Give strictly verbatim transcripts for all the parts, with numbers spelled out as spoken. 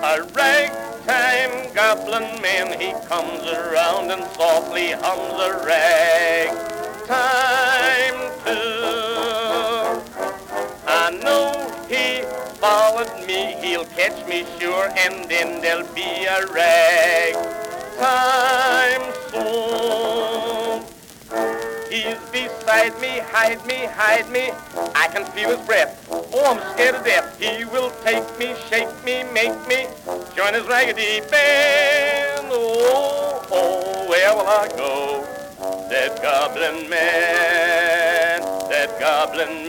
A ragtime goblin man, he comes around and softly hums a ragtime tune. I know he followed me, he'll catch me sure, and then there'll be a ragtime soon. He's beside me, hide me, hide me, I can feel his breath. Oh, I'm scared to death. He will take me, shake me, make me join his raggedy band. Oh, oh, where will I go? That goblin man, that goblin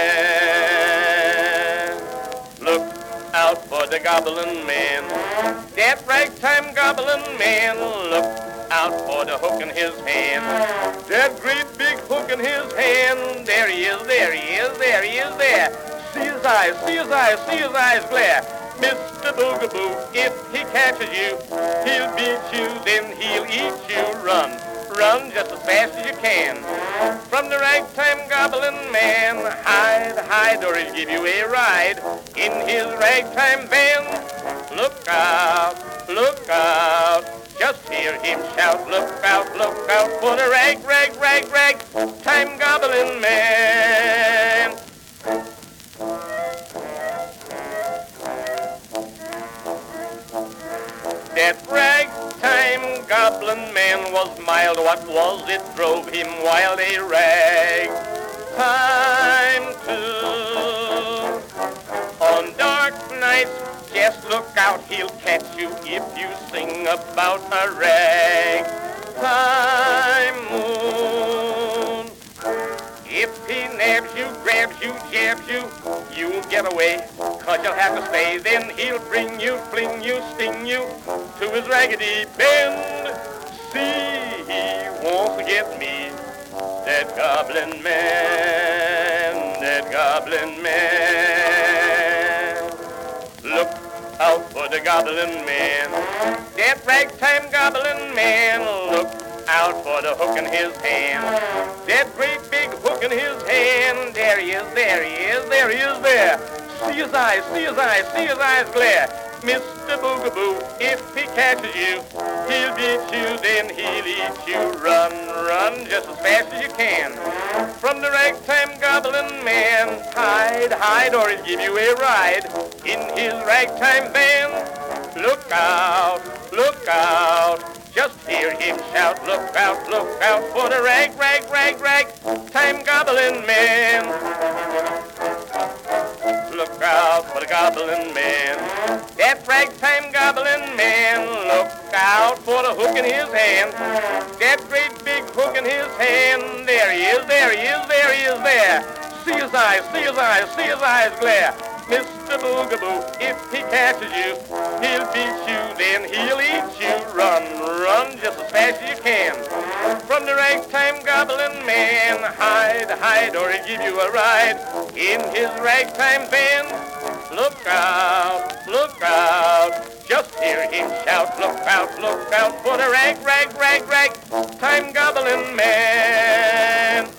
man. Look out for the goblin man, that ragtime goblin man. Look out for the hook in his hand, that great big hook in his hand. There he is, there he is, there he is, there. See his eyes, see his eyes, see his eyes glare. Mister Boogaboo, if he catches you, he'll beat you, then he'll eat you. Run, run just as fast as you can from the ragtime goblin man. Hide, hide, or he'll give you a ride in his ragtime van. Look out, look out, just hear him shout. Look out, look out for the rag, rag, rag, rag time goblin man. That ragtime goblin man was mild. What was it drove him wild? A ragtime tune. On dark nights, just look out, he'll catch you if you sing about a ragtime moon. If he nabs you, grabs you, jabs you, you won't get away, 'cause you'll have to stay. Then he'll bring you, fling you, sting you to his raggedy bend. See, he wants to get me, that goblin man, that goblin man. Look out for the goblin man, that ragtime goblin man. Look out for the hook in his hand, that great big hook in his hand. There he is, there he is, there he is, there. See his eyes, see his eyes, see his eyes glare. Mister Boogaboo, if he catches you, he'll beat you, then he'll eat you. Run, run just as fast as you can from the ragtime goblin man. Hide, hide, or he'll give you a ride in his ragtime van. Look out, look out, just hear him shout. Look out, look out for the rag, rag, rag, rag time goblin man. Look out for the goblin man, that ragtime goblin man. Look out for the hook in his hand, that great big hook in his hand. There he is, there he is, there he is, there. See his eyes, see his eyes, see his eyes glare. Mister Boogaboo, if he catches you, he'll beat you, then he'll eat you. Run, run just as fast as you can from the ragtime goblin man. Hide, hide, or he'll give you a ride in his ragtime van. Look out, look out, just hear him shout. Look out, look out for the rag, rag, rag, rag time goblin man.